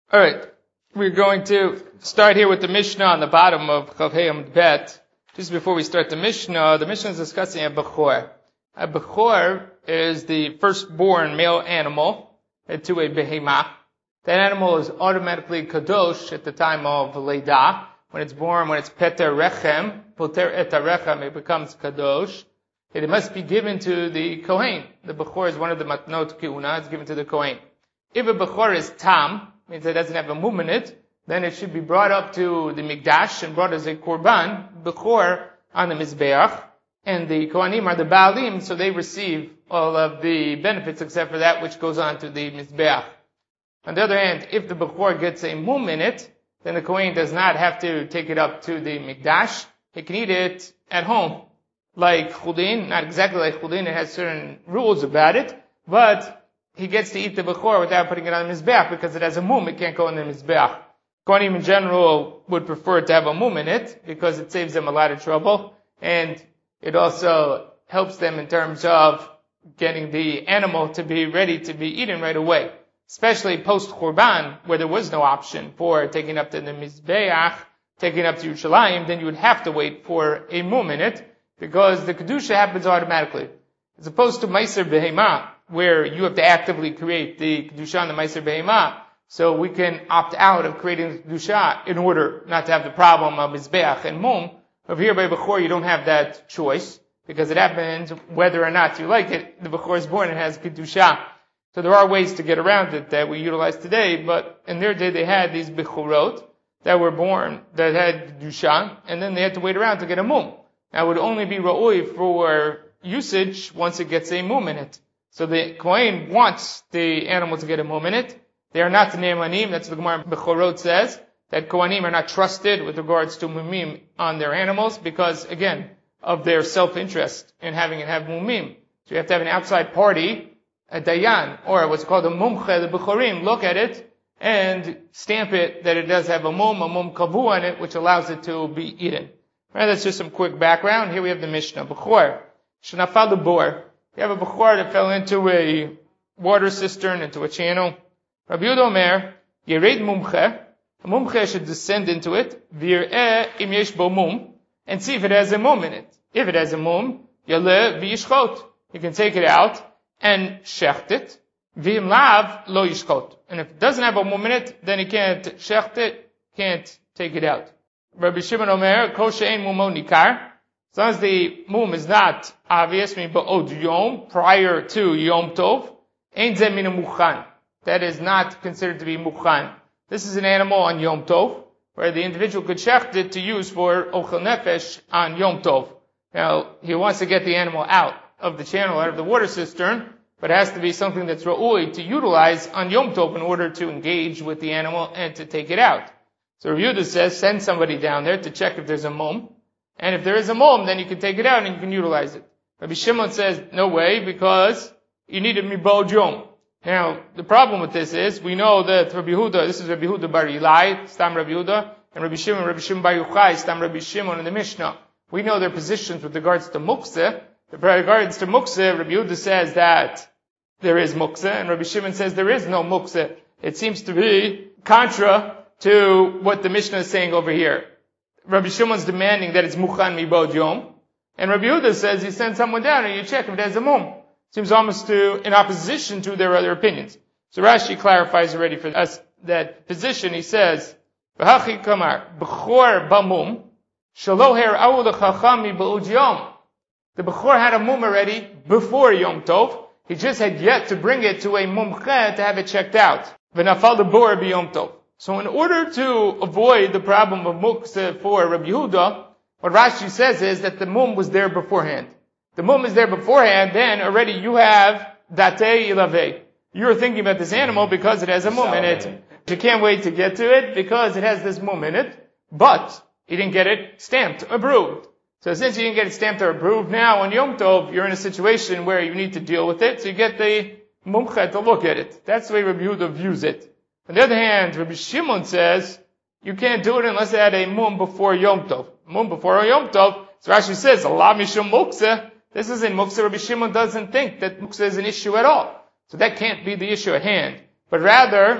All right, we're going to start here with the Mishnah on the bottom of Chav Hei Amud Bet. Just before we start the Mishnah is discussing a Bechor. A Bechor is the firstborn male animal to a Behemah. That animal is automatically Kadosh at the time of Leidah. When it's born, when it's Peter Rechem, Poter et Rechem, it becomes Kadosh. It must be given to the Kohen. The Bechor is one of the Matnot Keuna. It's given to the Kohen. If a Bechor is Tam, means it doesn't have a mum in it, then it should be brought up to the Mikdash and brought as a Korban, Bechor, on the Mizbeach. And the Kohanim are the Baalim, so they receive all of the benefits except for that which goes on to the Mizbeach. On the other hand, if the Bechor gets a mum in it, then the Kohen does not have to take it up to the Mikdash. He can eat it at home. Like Chulin, not exactly like Chulin, it has certain rules about it, but he gets to eat the Bechor without putting it on the Mizbeach because it has a mum, it can't go in the Mizbeach. Kohanim in general would prefer to have a mum in it because it saves them a lot of trouble, and it also helps them in terms of getting the animal to be ready to be eaten right away. Especially post-Churban, where there was no option for taking up to the Mizbeach, taking up to Yerushalayim, then you would have to wait for a mum in it, because the Kedusha happens automatically. As opposed to Meiser Behemah, where you have to actively create the Kedusha on the Meiser Behemah, so we can opt out of creating the Kedusha in order not to have the problem of Mizbeach and Mum. Over here by Bechor, you don't have that choice, because it happens whether or not you like it. The Bechor is born and has Kedusha. So there are ways to get around it that we utilize today, but in their day they had these Bechorot that were born, that had Kedusha, and then they had to wait around to get a Mum. That would only be Ra'oi for usage once it gets a mum in it. So the Kohen wants the animal to get a mum in it. They are not the Ne'emanim. That's what the Gemara Bechorot says, that Kohanim are not trusted with regards to mumim on their animals because, again, of their self-interest in having it have mumim. So you have to have an outside party, a dayan, or what's called a mumche, the Bechorim, look at it and stamp it that it does have a mum kavu on it, which allows it to be eaten. Right, that's just some quick background. Here we have the Mishnah. Bechor. Shenafal the bor. You have a Bechor that fell into a water cistern, into a channel. Rabbi Yehuda Omer, Yered mumche. A mumche should descend into it. Vir'eh im yesh bo mum. And see if it has a mum in it. If it has a mum, yaleh v'yishchot. You can take it out and shecht it. V'im lav lo yishchot. And if it doesn't have a mum in it, then he can't shecht it, can't take it out. Rabbi Shimon Omer, Kol she'ein mumo nikar. As long as the mum is not obvious, meaning ba'od yom, prior to Yom Tov, ein zeh min muchan. That is not considered to be muchan. This is an animal on Yom Tov, where the individual could shecht it to use for ochel nefesh on Yom Tov. Now, he wants to get the animal out of the channel, out of the water cistern, but it has to be something that's ra'ui to utilize on Yom Tov in order to engage with the animal and to take it out. So Rabbi Yehuda says, send somebody down there to check if there's a mum. And if there is a mum, then you can take it out and you can utilize it. Rabbi Shimon says, no way, because you need a mibod yom. Now, the problem with this is, we know that Rabbi Yehuda, this is Rabbi Yehuda bar Ilai, Stam Rabbi Yehuda, and Rabbi Shimon bar Yochai, Stam Rabbi Shimon in the Mishnah. We know their positions with regards to muktzeh. With regards to muktzeh, Rabbi Yehuda says that there is muktzeh, and Rabbi Shimon says there is no muktzeh. It seems to be contra to what the Mishnah is saying over here. Rabbi Shimon's demanding that it's muchan mibod yom, and Rabbi Yehuda says you send someone down and you check if it has a mum. Seems almost in opposition to their other opinions. So Rashi clarifies already for us that position. He says, "V'hachi kamar bechor bamum shelo her'au lechacham mibod yom." The bechor had a mum already before Yom Tov. He just had yet to bring it to a mumche to have it checked out. V'nafal the bor b'Yom Tov. So in order to avoid the problem of muktzeh for Rabbi Yehuda, what Rashi says is that the mum was there beforehand. The mum is there beforehand, then already you have datei ilaveh. You're thinking about this animal because it has a mum in it. You can't wait to get to it because it has this mum in it, but you didn't get it stamped, approved. So since you didn't get it stamped or approved, now on Yom Tov, you're in a situation where you need to deal with it, so you get the mumcha to look at it. That's the way Rabbi Yehuda views it. On the other hand, Rabbi Shimon says, you can't do it unless it had a mum before Yom Tov. Mum before Yom Tov, so Rashi says, Allah mishum muktzeh. This isn't muktzeh. Rabbi Shimon doesn't think that muktzeh is an issue at all. So that can't be the issue at hand. But rather,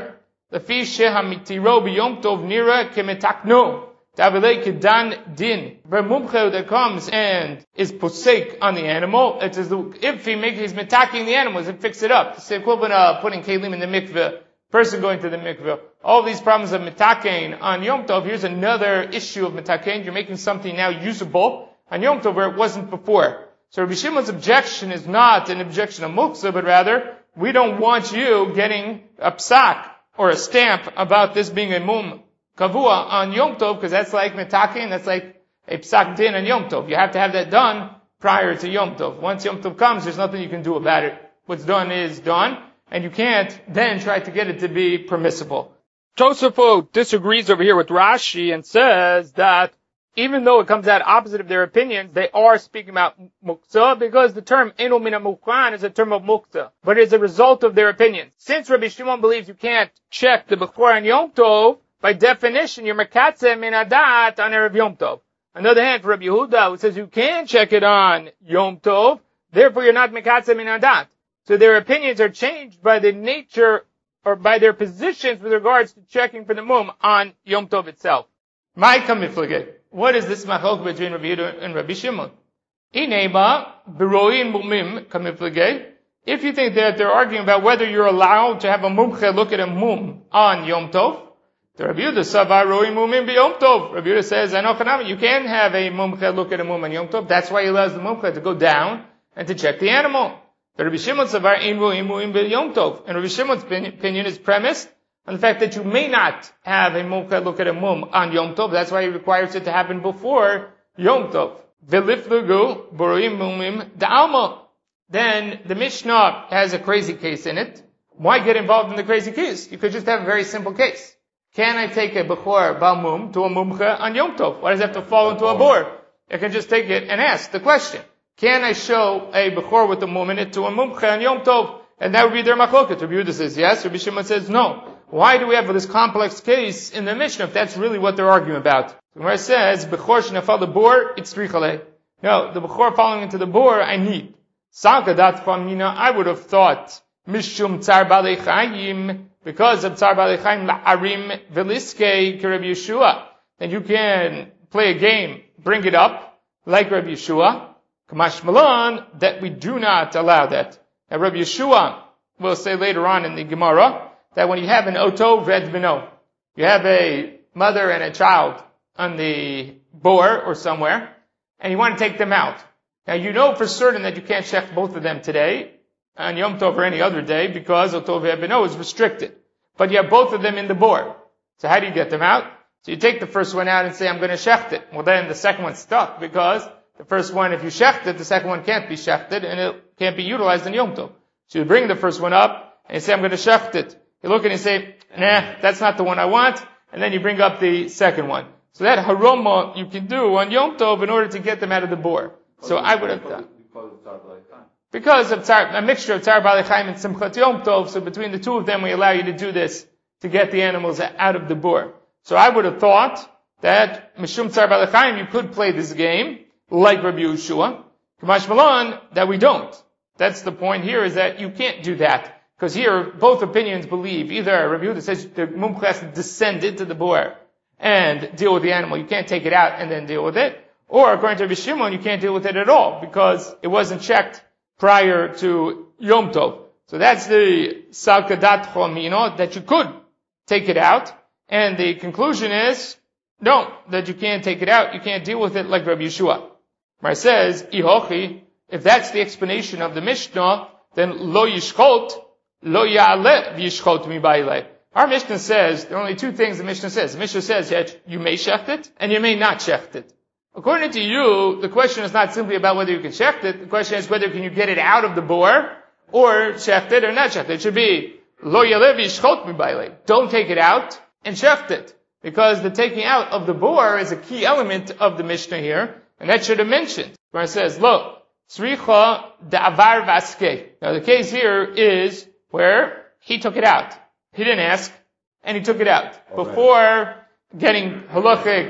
Lefi shehamitiro b'yom tov nira kemetakno. Davilei kedan din. The mumche that comes and is posek on the animal, it is if he's metaking the animal, he fix it up. It's the equivalent of putting kelim in the mikveh, person going to the mikveh. All these problems of metaking on Yom Tov, here's another issue of metaking. You're making something now usable on Yom Tov where it wasn't before. So Rabbi Shimon's objection is not an objection of muktzah, but rather, we don't want you getting a psak or a stamp about this being a mum kavua on Yom Tov, because that's like metaking, that's like a psak din on Yom Tov. You have to have that done prior to Yom Tov. Once Yom Tov comes, there's nothing you can do about it. What's done is done, and you can't then try to get it to be permissible. Tosafot disagrees over here with Rashi and says that even though it comes out opposite of their opinions, they are speaking about muktzah because the term eno mina mukhan is a term of muktzah, but it's a result of their opinions. Since Rabbi Shimon believes you can't check the bechor on Yom Tov, by definition, you're mekatzeh min adat on Erev Yom Tov. On the other hand, for Rabbi Yehuda, who says you can check it on Yom Tov, therefore you're not mekatzeh min adat. So their opinions are changed by the nature or by their positions with regards to checking for the mum on Yom Tov itself. My kamiflige. What is this machlok between Rabbi Yehuda and Rabbi Shimon? Ineba beroin mumim kamiflige. If you think that they're arguing about whether you're allowed to have a mumche look at a mum on Yom Tov, the Rabbi Yehuda savar roin mumim b'Yom Tov. Rabbi Yehuda says, you can have a mumche look at a mum on Yom Tov. That's why he allows the mumche to go down and to check the animal. The Rabbi Shimon savar ein roin mumim b'Yom Tov. And Rabbi Shimon's opinion is premised on the fact that you may not have a mumche look at a mum on Yom Tov. That's why he requires it to happen before Yom Tov. V'liflugu b'roim mumim da'alma. Then the Mishnah has a crazy case in it. Why get involved in the crazy case? You could just have a very simple case. Can I take a bechor balmum to a mumche on Yom Tov? Why does it have to fall into a bor? I can just take it and ask the question. Can I show a bechor with a mum in it to a mumche on Yom Tov? And that would be their machloket. Rabbi Yehuda says yes. Rabbi Shimon says no. Why do we have this complex case in the Mishnah if that's really what they're arguing about? Where it says, bechor shenafal the bor, it's trichale. No, the bechor falling into the bor, I need. Salkadat famina, I would have thought, mishum tsar balei chayim, because of tsar balei chayim la'arim veliske Rabbi Yeshua. Then you can play a game, bring it up, like Rabbi Yeshua. Kamash malan, that we do not allow that. Now Rabbi Yeshua will say later on in the Gemara, that when you have an oto ved bino, you have a mother and a child on the bor or somewhere, and you want to take them out. Now you know for certain that you can't check both of them today, on Yom Tov or any other day, because oto ved bino is restricted. But you have both of them in the bor. So how do you get them out? So you take the first one out and say, I'm going to shecht it. Well then the second one's stuck, because the first one, if you shecht it, the second one can't be shechted, and it can't be utilized in Yom Tov. So you bring the first one up, and you say, I'm going to shecht it. You look and you say, nah, that's not the one I want, and then you bring up the second one. So that haroma you can do on Yom Tov in order to get them out of the bor. So I would have done. Because of a mixture of Tzar Balei Chaim and Simchat Yom Tov, so between the two of them we allow you to do this to get the animals out of the bor. So I would have thought that Mishum Tzar Balei Chaim, you could play this game, like Rabbi Yeshua. Kamash Malan, that we don't. That's the point here, is that you can't do that. Because here, both opinions believe, either Rabbi Yehuda says the mumche has to descend into the bor and deal with the animal. You can't take it out and then deal with it. Or according to Rabbi Shimon, you can't deal with it at all because it wasn't checked prior to Yom Tov. So that's the salkadat chomino, that you could take it out. And the conclusion is, no, that you can't take it out. You can't deal with it like Rabbi Yeshua. Where it says, ihochi, if that's the explanation of the Mishnah, then lo yishchot, lo ya'ale v'yishchot mi ba'ilei. Our Mishnah says, there are only two things the Mishnah says. The Mishnah says that you may shecht it, and you may not shecht it. According to you, the question is not simply about whether you can shecht it. The question is whether can you get it out of the bor, or shecht it or not shecht it. It should be, lo ya'ale v'yishchot mi ba'ilei. Don't take it out and shecht it. Because the taking out of the bor is a key element of the Mishnah here, and that should have mentioned. Where it says, lo, tzricha da'avar vaske. Now the case here is where he took it out. He didn't ask, and he took it out. Before getting halachic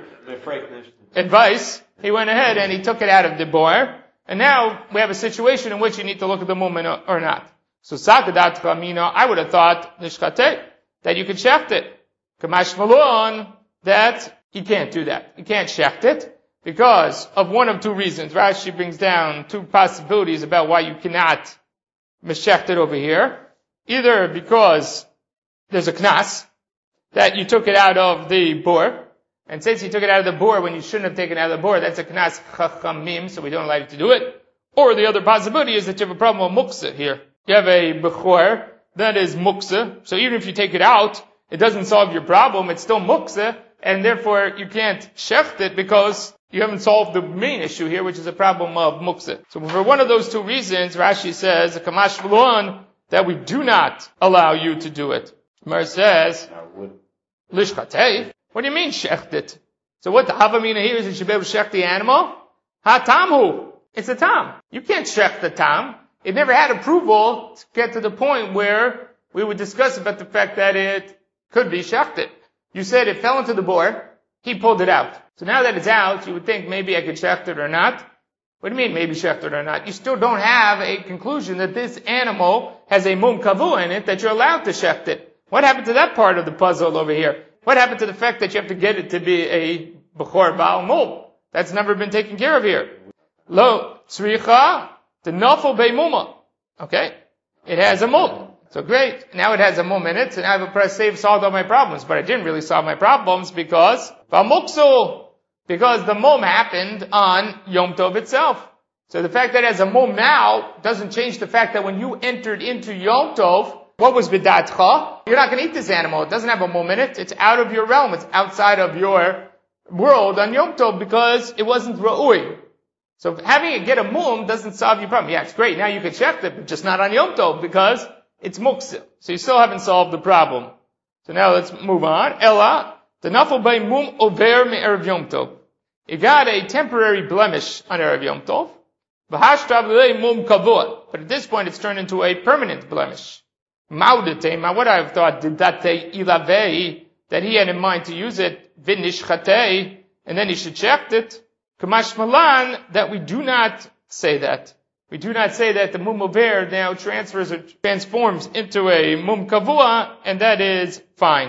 advice, he went ahead and he took it out of the bor, and now we have a situation in which you need to look at the moment or not. So sakadat chamina, I would have thought nishkate, that you can shecht it. Kamash malon, that you can't do that. You can't shecht it because of one of two reasons. Rashi brings down two possibilities about why you cannot meshecht it over here. Either because there's a knas, that you took it out of the bor, and since you took it out of the bor when you shouldn't have taken it out of the bor, that's a knas chachamim, so we don't allow you to do it. Or the other possibility is that you have a problem with muksa here. You have a bechor that is muksa, so even if you take it out, it doesn't solve your problem, it's still muksa, and therefore you can't shecht it because you haven't solved the main issue here, which is a problem of muksa. So for one of those two reasons, Rashi says, a kamash v'lon, that we do not allow you to do it. Mar says, lishchatei, what do you mean shecht it? So what the havamina here is you should be able to shecht the animal? Ha-tamhu. It's a tam. You can't shecht the tam. It never had approval to get to the point where we would discuss about the fact that it could be shechted. You said it fell into the bor, he pulled it out. So now that it's out, you would think maybe I could shecht it or not. What do you mean maybe shecht it or not? You still don't have a conclusion that this animal has a mum kavu in it that you're allowed to shecht it. What happened to that part of the puzzle over here? What happened to the fact that you have to get it to be a bechor baal mum? That's never been taken care of here. Lo tzricha the nafel beimuma. Okay? It has a mum. So great. Now it has a mum in it, so now I have a press save solved all my problems. But I didn't really solve my problems because the mum happened on Yom Tov itself. So the fact that it has a mum now doesn't change the fact that when you entered into Yom Tov, what was bidatcha? You're not going to eat this animal. It doesn't have a mum in it. It's out of your realm. It's outside of your world on Yom Tov because it wasn't ra'ui. So having it get a mum doesn't solve your problem. Yeah, it's great. Now you can shecht it, but just not on Yom Tov because it's muksa. So you still haven't solved the problem. So now let's move on. Ella, the nafel by mum over me'erev Yom Tov. You got a temporary blemish on Erev Yom Tov. V'hashtav l'ei mum kavua. But at this point it's turned into a permanent blemish. Maudete, what I have thought, didate ilavei, that he had in mind to use it, v'nishchatei, and then he should shecht it. Kamash malan, that we do not say that. We do not say that the mum over now transfers or transforms into a mum kavua, and that is fine.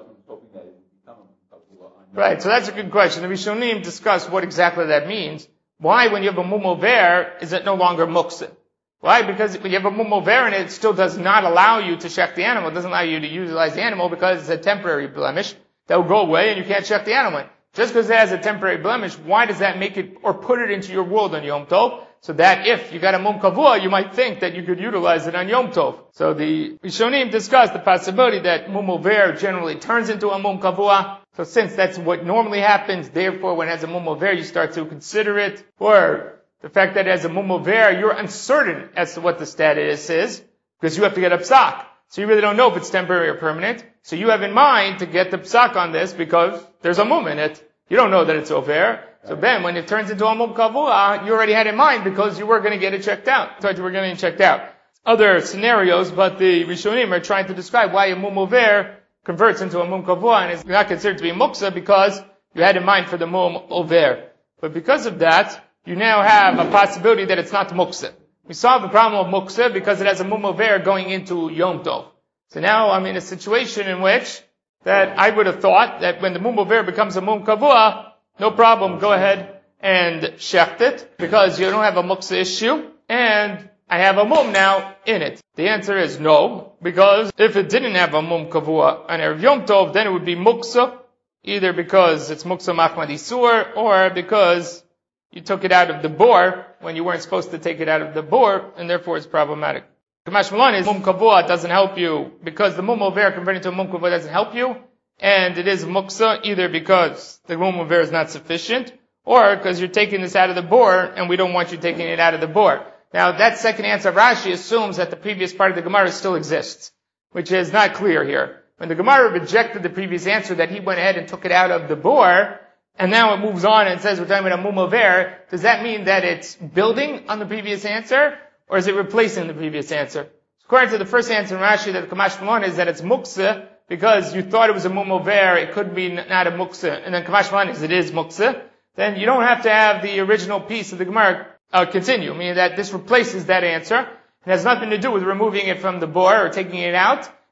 Right, so that's a good question. The Rishonim discuss what exactly that means. Why, when you have a mum over, is it no longer muksa? Why? Because when you have a mum over and it still does not allow you to shecht the animal. It doesn't allow you to utilize the animal because it's a temporary blemish that will go away and you can't shecht the animal. Just because it has a temporary blemish, why does that make it or put it into your world on Yom Tov? So that if you got a mum kavua, you might think that you could utilize it on Yom Tov. So the Rishonim discuss the possibility that mum over generally turns into a mum kavua. So since that's what normally happens, therefore when it has a mum over, you start to consider it. Or the fact that it has a mum over, you're uncertain as to what the status is, because you have to get a psak. So you really don't know if it's temporary or permanent. So you have in mind to get the psak on this because there's a mum in it. You don't know that it's over. So then when it turns into a mum kavua, you already had in mind because you were going to get it checked out. Thought you were going to get it checked out. Other scenarios, but the Rishonim are trying to describe why a mum over converts into a mum kavua and is not considered to be muksa because you had in mind for the mum over. But because of that, you now have a possibility that it's not muksa. We solved the problem of muksa because it has a mum over going into Yom Tov. So now I'm in a situation in which that I would have thought that when the mum over becomes a mum kavua, no problem, go ahead and shecht it because you don't have a muksa issue and I have a mum now in it. The answer is no, because if it didn't have a mum kavua on Erev Yom Tov, then it would be muksa, either because it's muksa machmad isur or because you took it out of the bor when you weren't supposed to take it out of the bor, and therefore it's problematic. Kamash Malon is mum kavua doesn't help you because the mum over converting to a mum kavua doesn't help you, and it is muksa either because the mum over is not sufficient, or because you're taking this out of the bor and we don't want you taking it out of the bor. Now that second answer of Rashi assumes that the previous part of the Gemara still exists, which is not clear here. When the Gemara rejected the previous answer that he went ahead and took it out of the bor, and now it moves on and says we're talking about a mum over, does that mean that it's building on the previous answer, or is it replacing the previous answer? According to the first answer in Rashi, that the Kamash Malon is that it's muksa, because you thought it was a mum over, it could be not a muksa, and then Kamash Malon is it is muksa, then you don't have to have the original piece of the Gemara continue, meaning that this replaces that answer. It has nothing to do with removing it from the bor or taking it out,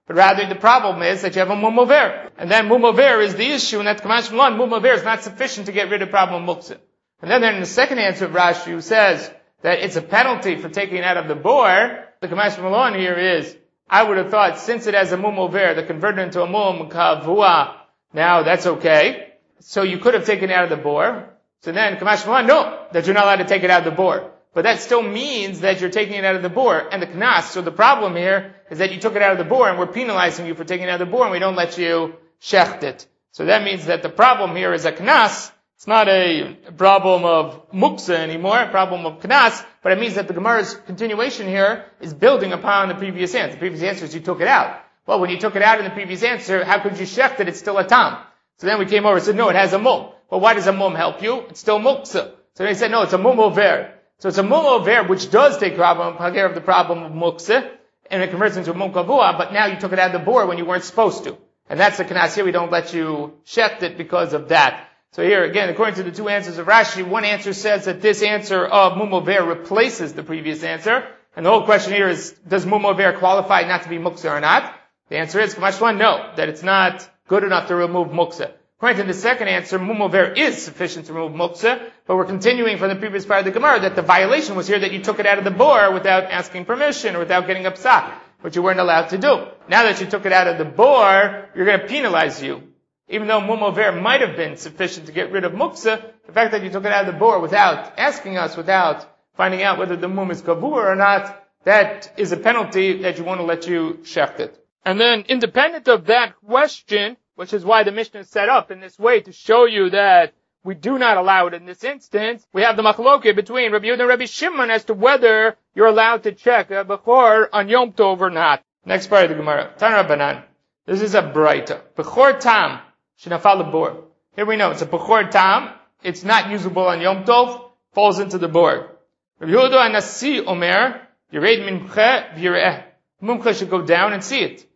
but rather the problem is that you have a mum over. And then mum over is the issue, and that's Kamash Malon. Mum over is not sufficient to get rid of the problem of muksa. And then in the second answer of Rashi, who says that it's a penalty for taking it out of the bor, the Kamash Malon here is, I would have thought, since it has a mum over, that converted into a mum kavua, now that's okay. So you could have taken it out of the bor. So then Kamash Malon, no, that you're not allowed to take it out of the bor. But that still means that you're taking it out of the bor. And the knas, so the problem here is that you took it out of the bor and we're penalizing you for taking it out of the bor and we don't let you shecht it. So that means that the problem here is a knas. It's not a problem of muksa anymore, a problem of knas, but it means that the Gemara's continuation here is building upon the previous answer. The previous answer is you took it out. Well, when you took it out in the previous answer, how could you shecht it? It's still a tam. So then we came over and said, no, it has a mum. Well, why does a mum help you? It's still muksa. So they said, no, it's a mum over. So it's a mum over, which does take care of the problem of muksa, and it converts into a mum kavua, but now you took it out of the bor when you weren't supposed to. And that's the knas here. We don't let you shecht it because of that. So here, again, according to the two answers of Rashi, one answer says that this answer of mum over replaces the previous answer. And the whole question here is, does mum over qualify not to be muksa or not? The answer is, Kamash one, no, that it's not good enough to remove muksa. According to the second answer, mum over is sufficient to remove muksa, but we're continuing from the previous part of the Gemara that the violation was here that you took it out of the bor without asking permission or without getting upset, which you weren't allowed to do. Now that you took it out of the bor, you're going to penalize you. Even though mum over might have been sufficient to get rid of muksa, the fact that you took it out of the bor without asking us, without finding out whether the mum is kavur or not, that is a penalty that you want to let you shecht it. And then, independent of that question, which is why the Mishnah is set up in this way to show you that we do not allow it in this instance, we have the machloke between Rabbi Yehuda and Rabbi Shimon as to whether you're allowed to check a bechor on Yom Tov or not. Next part of the Gemara. Tana Rabbanan. This is a braita. Bechor tam shenafal lebor. Here we know it's a bechor tam. It's not usable on Yom Tov. Falls into the bor. Rabbi Yehuda Anasi Omer Yered Mimche V'Yireh. Mumcha should go down and see it.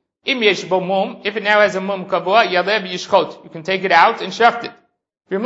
If it now has a mum kavua, yaleh b'yishchot. You can take it out and shecht it. If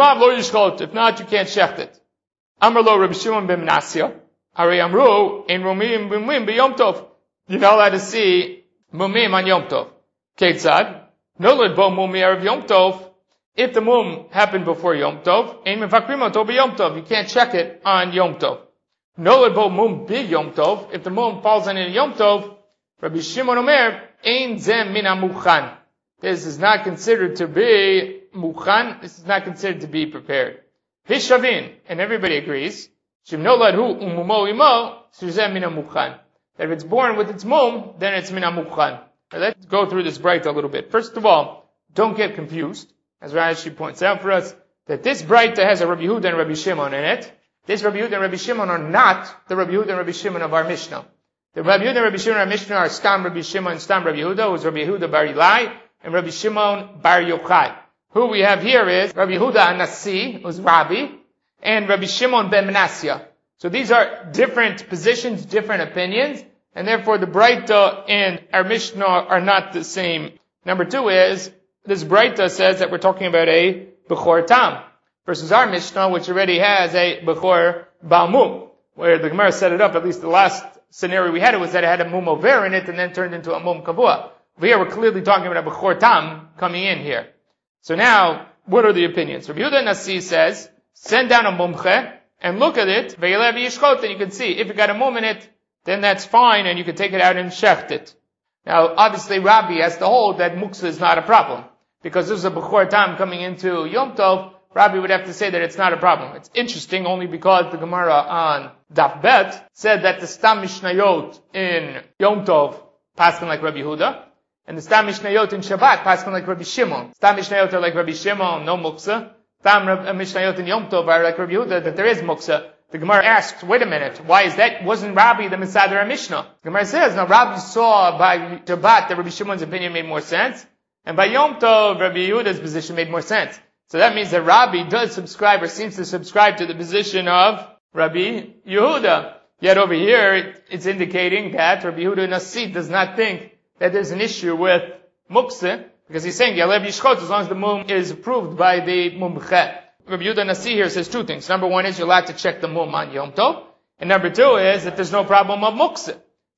not, you can't shecht it. Amar lo Rabbi Shimon ben Menasya. Ari amru, ein romim b'mum b'yom tov. You're not allowed to see mumim on Yom Tov. Ketzad? Nolad bo mum erev Yom Tov. If the mum happened before Yom Tov, ein mevakrim oto b'Yom Tov. You can't check it on Yom Tov. Nolad bo mum b'Yom Tov. If the mum falls on Yom Tov, Rabbi Shimon Omer, Ein zem min ha-muchan. This is not considered to be muchan. This is not considered to be prepared. Hishavin, and everybody agrees, Shim nolad hu umumo imo, shuzem min ha-muchan. That if it's born with its mum, then it's min ha-muchan. Let's go through this braita a little bit. First of all, don't get confused, as Rashi points out for us, that this braita has a Rabbi Yehuda and Rabbi Shimon in it. This Rabbi Yehuda and Rabbi Shimon are not the Rabbi Yehuda and Rabbi Shimon of our Mishnah. The Rabbi Yehuda and Rabbi Shimon of our Mishnah are Stam Rabbi Shimon and Stam Rabbi Yehuda, who's Rabbi Yehuda bar Ilai, and Rabbi Shimon bar Yochai. Who we have here is Rabbi Yehuda Anasi, who's Rabbi, and Rabbi Shimon ben Menasya. So these are different positions, different opinions, and therefore the Braita and our Mishnah are not the same. Number two is, this Braita says that we're talking about a Bechor Tam, versus our Mishnah, which already has a Bechor Balmum, where the Gemara set it up, at least the last scenario we had, it was that it had a mum over in it and then turned into a mum kavua. Over here, we're clearly talking about a bechor tam coming in here. So now, what are the opinions? Rabbi Yehuda Nasi says, send down a mumche and look at it, ve'yeleh v'yishchot, and you can see if it got a mum in it, then that's fine, and you can take it out and shecht it. Now, obviously, Rabbi has to hold that muksa is not a problem, because this is a bechor tam coming into Yom Tov. Rabbi would have to say that it's not a problem. It's interesting only because the Gemara on Daf Bet said that the Stam Mishnayot in Yom Tov paskin like Rabbi Yehuda, and the Stam Mishnayot in Shabbat paskin like Rabbi Shimon. Stam Mishnayot are like Rabbi Shimon, no muksa. Stam Mishnayot in Yom Tov are like Rabbi Yehuda, that there is muksa. The Gemara asks, wait a minute, why is that? Wasn't Rabbi the Mesader Mishnah? The Gemara says, no, Rabbi saw by Shabbat that Rabbi Shimon's opinion made more sense, and by Yom Tov, Rabbi Yehuda's position made more sense. So that means that Rabbi does subscribe or seems to subscribe to the position of Rabbi Yehuda. Yet over here, it's indicating that Rabbi Yehuda Nasi does not think that there's an issue with mukse, because he's saying, Yalev Yishchot, as long as the mum is approved by the mumche. Rabbi Yehuda Nasi here says two things. Number one is you're allowed to check the mum on Yom Tov. And number two is that there's no problem of mukse.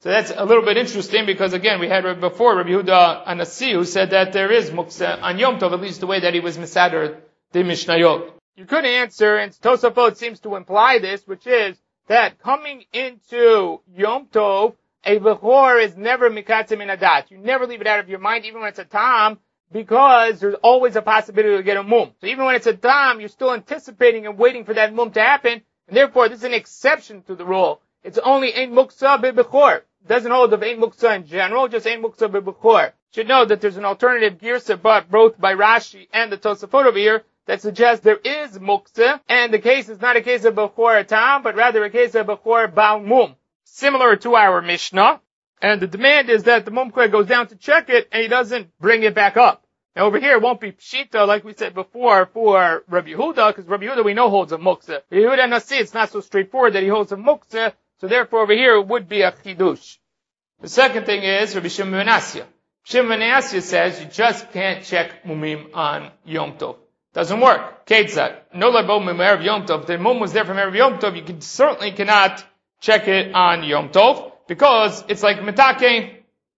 So that's a little bit interesting because again, we had before Rabbi Yehuda Anasi who said that there is muksa on Yom Tov, at least the way that he was misader the Mishnayot. You could answer, and Tosafot seems to imply this, which is that coming into Yom Tov, a Bechor is never mikatzim in adat. You never leave it out of your mind, even when it's a tam, because there's always a possibility to get a mum. So even when it's a tam, you're still anticipating and waiting for that mum to happen, and therefore this is an exception to the rule. It's only ein muksa be-bechor. It doesn't hold of ein muksa in general, just ein muksa be-bechor. You should know that there's an alternative girsa brought both by Rashi and the Tosafot over here that suggests there is muksa, and the case is not a case of bechor tam, but rather a case of bechor bal mum. Similar to our Mishnah, and the demand is that the mumkeh goes down to check it, and he doesn't bring it back up. Now over here, it won't be pshita, like we said before, for Rabbi Yehuda, because Rabbi Yehuda we know holds a muksa. Rabbi Yehuda Nasi, it's not so straightforward that he holds a muksa, so therefore over here it would be a chidush. The second thing is Rabbi Shimon ben Asya. Shimon ben Asya says you just can't check mumim on Yom Tov. Doesn't work. Ketzad. No labo mum erev Yom Tov. The mum was there from erev Yom Tov. You certainly cannot check it on Yom Tov because it's like mitakein.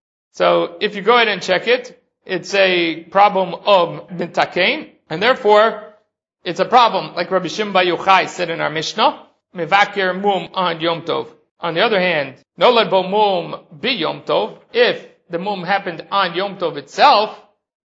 So if you go ahead and check it, it's a problem of mitakein, and therefore it's a problem like Rabbi Shimon bar Yochai said in our Mishnah, mevakir mum on Yom Tov. On the other hand, no labo mum bi Yom Tov. If the mum happened on Yom Tov itself,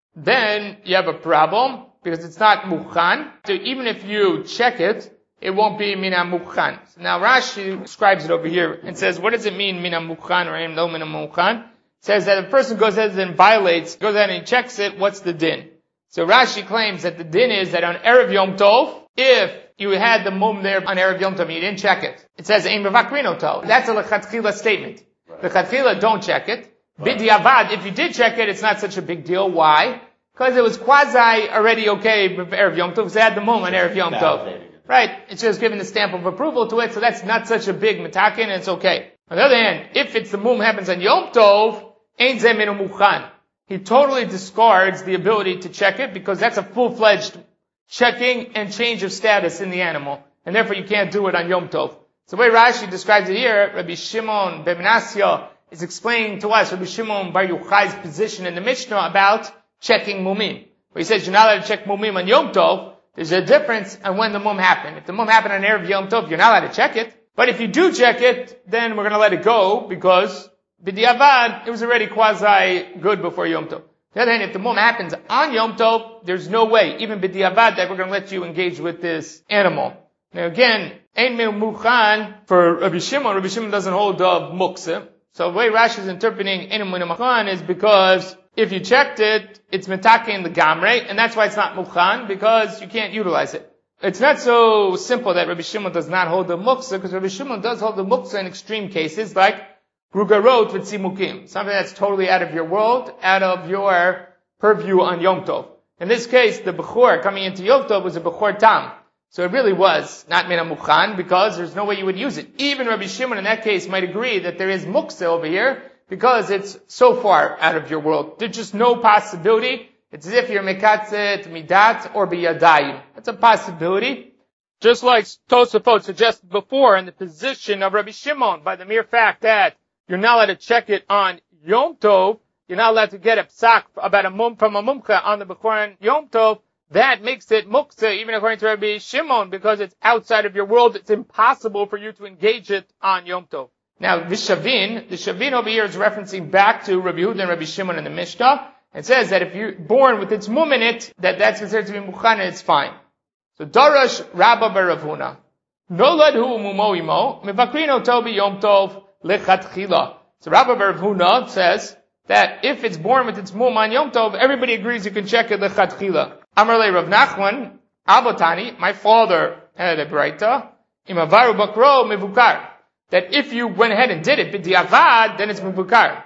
then you have a problem because it's not mukhan. So even if you check it, it won't be mina mukhan. So now Rashi describes it over here and says, what does it mean mina mukhan or no mina mukhan? It says that a person goes ahead and violates, goes ahead and checks it, what's the din? So Rashi claims that the din is that on Erev Yom Tov, if you had the mum there on Erev Yom Tov and you didn't check it, it says ein mevakrino tov. That's a lechatchila statement. Lechatchila, don't check it. B'diavad, if you did check it, it's not such a big deal. Why? Because it was quasi already okay with Erev Yom Tov, because they had the mum on Erev Yom Tov. Right, it's just given the stamp of approval to it, so that's not such a big mitakin, and it's okay. On the other hand, if it's the mum happens on Yom Tov, ein zeh minu mukhan. He totally discards the ability to check it, because that's a full-fledged checking and change of status in the animal, and therefore you can't do it on Yom Tov. So the way Rashi describes it here, Rabbi Shimon ben Asya is explaining to us Rabbi Shimon bar Yochai's position in the Mishnah about checking mumim. Where he says you're not allowed to check mumim on Yom Tov, there's a difference on when the mum happened. If the mum happened on Erev Yom Tov, you're not allowed to check it. But if you do check it, then we're going to let it go because b'diavad, it was already quasi good before Yom Tov. The other hand, if the mum happens on Yom Tov, there's no way, even b'diavad, that we're going to let you engage with this animal. Now again, ein mukhan for Rabbi Shimon doesn't hold of muksa. So the way Rashi is interpreting ein mukhan is because if you checked it, it's mitakein the gamre, and that's why it's not mukhan, because you can't utilize it. It's not so simple that Rabbi Shimon does not hold the muksa, because Rabbi Shimon does hold the muksa in extreme cases, like Rugarot with Simukim. Something that's totally out of your world, out of your purview on Yom Tov. In this case, the Bechor coming into Yom Tov was a Bechor Tam. So it really was not Mina Mukhan, because there's no way you would use it. Even Rabbi Shimon in that case might agree that there is Muksa over here, because it's so far out of your world. There's just no possibility. It's as if you're mekatzet, midat, or biyadayim. That's a possibility. Just like Tosafot suggested before in the position of Rabbi Shimon, by the mere fact that you're not allowed to check it on Yom Tov, you're not allowed to get a psak about a mum from a mumcha on the Bechor on Yom Tov, that makes it muksa, even according to Rabbi Shimon, because it's outside of your world. It's impossible for you to engage it on Yom Tov. Now, the Shavin over here is referencing back to Rabbi Yehuda and Rabbi Shimon in the Mishnah. It says that if you're born with its mum in it, that's considered to be mukhan and it's fine. So, Darash Rabba bar Rav Huna. Nolad hu mumo imo, mevakrino tobi Yom Tov lechatchila. So, Rabba bar Rav Huna says that if it's born with its mum on Yom Tov, everybody agrees you can check it lechatchila. Amarle Rav Nachman, Abotani, my father had a braita, imavaru bakro mevukar. That if you went ahead and did it, b'diavad, then it's mevukar.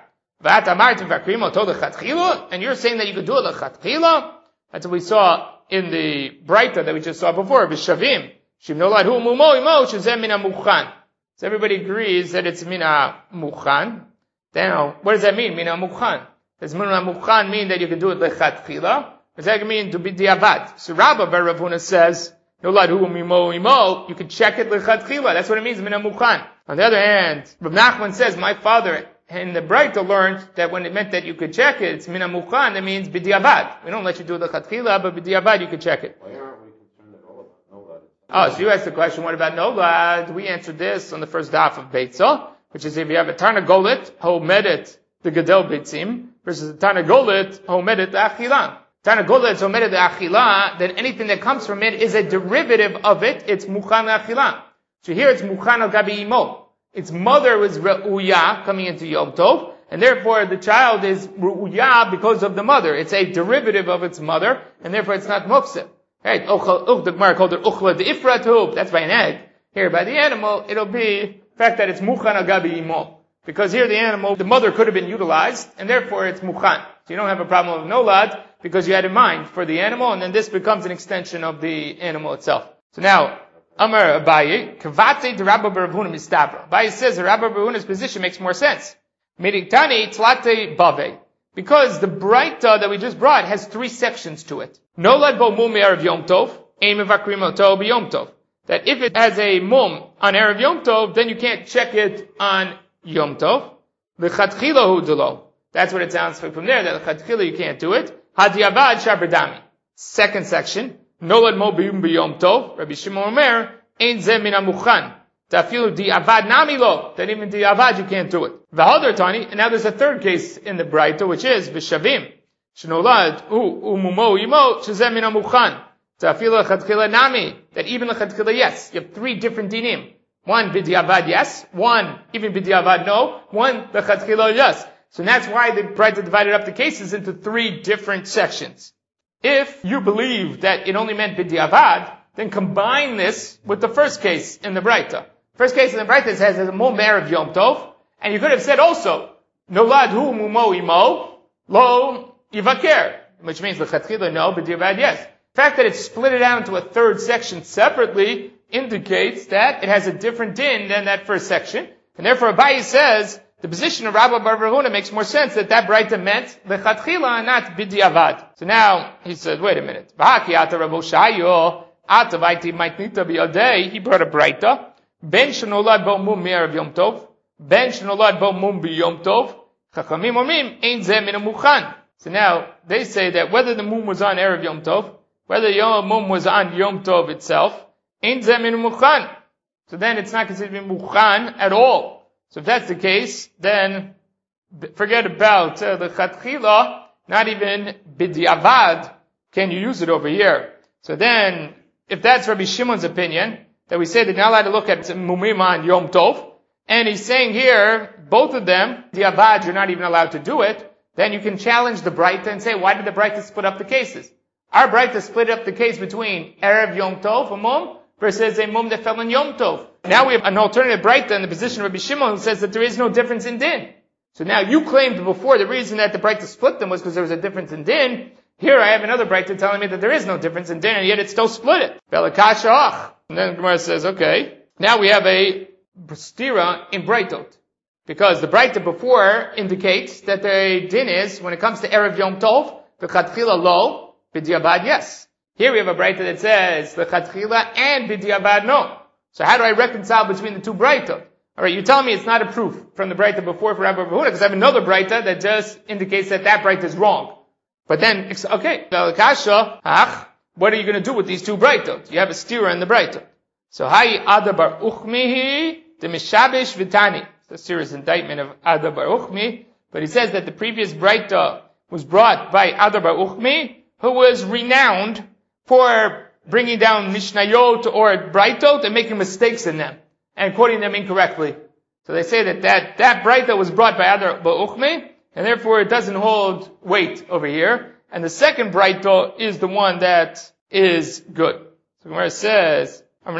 And you're saying that you could do it lechatchila? That's what we saw in the braita that we just saw before, b'shavim. Shim nolad hu mumo imo, shezeh mina mukhan. So everybody agrees that it's mina mukhan. Now, what does that mean, mina mukhan? Does mina mukhan mean that you can do it lechatchila? Does that mean to be diavad? So Rabba bar Rav Huna says, nolad hu mumo imo, you can check it lechatchila. That's what it means, mina mukhan. On the other hand, Rav Nachman says, my father And the Braita learned that when it meant that you could check it, it's mina mukhan, that means b'diavad. We don't let you do the chatchila, but b'diavad you could check it. Why aren't we concerned at all about nolad? Oh, so you asked the question, what about nolad? We answered this on the first daf of Beitzah, which is if you have a tarnagolet, homedet, the gadel beitzim, versus a tarnagolet, homedet, the achila. Tarnagolet, homedet, the achila, then anything that comes from it is a derivative of it, it's mukhan achila. So here it's mukhan al gabi imo. Its mother was Re'uya coming into Yom Tov, and therefore the child is Re'uya because of the mother. It's a derivative of its mother, and therefore it's not Muktzah. Right? The Gemara called it Uchla de Ifrat, that's by an egg. Here by the animal, it'll be the fact that it's Mukhan agabi imo. Because here the animal, the mother could have been utilized, and therefore it's Mukhan. So you don't have a problem with nolad, because you had in mind for the animal, and then this becomes an extension of the animal itself. So now, Amar Abaye, Kavate de Rabba Bar Avuna Mistabra. Abaye says the Rabba Bar Avuna's position makes more sense. Mediktani Tlate Bave. Because the Braita that we just brought has 3 sections to it. Nolad bo mum erev Yom Tov, ein mevakrim oto b'Yom Tov. That if it has a mum on erev Yom Tov, then you can't check it on Yom Tov. L'chatchila hu delo. That's what it sounds like from there, that l'chatchila you can't do it. Hadiavad shaberdami. Second section. Nolad mo b'Yom Tov, Rabbi Shimon Omer, ein ze min ha-mukhan. Tafilu di'avad nami lo. That even di'avad you can't do it. V'hodar tani, and now there's a third case in the Braita, which is v'shavim. Shnolad mumo imo, shezeh min ha-mukhan. Tafilu l'chatchila nami. That even l'chatchila yes. You have 3 different dinim. One b'di'avad yes, one even b'di'avad no, one l'chatchila yes. So that's why the Braita divided up the cases into 3 different sections. If you believe that it only meant b'di'avad, then combine this with the first case in the Braita. First case in the Braita says there's a mum erev Yom Tov, and you could have said also, nolad hu mumo imo, lo yivaker, which means l'chatchila no, b'di'avad yes. The fact that it's split it out into a third section separately indicates that it has a different din than that first section, and therefore Abaye says, the position of Rabba Bar Avuna makes more sense that Braita meant l'chatchila, not b'di'avad. So now, he said, wait a minute. V'haki ata Rabbi Shayo, ata v'aiti maitnita b'yadei, he brought a Braita. Ben shenolad bo mum me'erev Yom Tov, ben shenolad bo mum b'Yom Tov, chachamim omim, ein zeh min ha-mukhan. So now, they say that whether the mum was on erev Yom Tov, whether the mum was on Yom Tov itself, ein zeh min ha-mukhan. So then it's not considered mukhan at all. So if that's the case, then forget about the chatchila, not even b'di'avad can you use it over here. So then, if that's Rabbi Shimon's opinion, that we say that you're not allowed to look at mumim on Yom Tov, and he's saying here, both of them, di'avad, you're not even allowed to do it, then you can challenge the Braita and say, why did the Braita split up the cases? Our Braita split up the case between Erev Yom Tov, a mum, versus a mum that fell in Yom Tov. Now we have an alternative Braita in the position of Rabbi Shimon who says that there is no difference in din. So now you claimed before the reason that the Braita split them was because there was a difference in din. Here I have another Braita telling me that there is no difference in din and yet it still split it. And then the Gemara says, okay, now we have a stira in Braitot. Because the Braita before indicates that the din is, when it comes to Erev Yom Tov, the Chatchila lo, b'di'avad yes. Here we have a Braita that says the Chatchila and b'di'avad no. So how do I reconcile between the 2 Braita? Alright, you tell me it's not a proof from the Braita before for Rabbi Bar Avuna, because I have another Braita that just indicates that Braita is wrong. But then, okay, what are you going to do with these 2 Braitot? You have a stira in the Braita. So, Ada Bar Uchmihi, the Mishabish Vitani. The serious indictment of Ada Bar Uchmi, but he says that the previous Braita was brought by Ada Bar Uchmi, who was renowned for bringing down Mishnayot or Braitot and making mistakes in them, and quoting them incorrectly. So they say that Braita was brought by Ada Bar Uchmi, and therefore it doesn't hold weight over here. And the second Braita is the one that is good. So Gemara says, our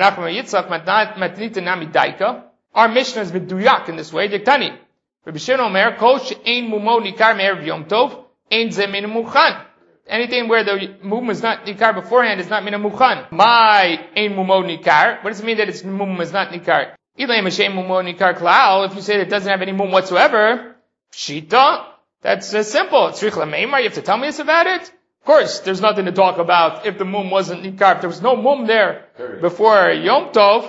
Mishnah is meduyak in this way. Diktani. Rabbi Shimon Omer, kol she'ein mumo nikar me'erev Yom Tov, ein ze min mukhan. Anything where the mum is not nikar beforehand is not min mukhan. My ein mumo nikar. What does it mean that its mum is not nikar? Ilaim hashem mumo nikar klal. If you say that it doesn't have any mum whatsoever, pshita, that's simple. Tzrich lameimar. You have to tell me this about it. Of course, there's nothing to talk about if the mum wasn't nikar. If there was no mum there before Yom Tov,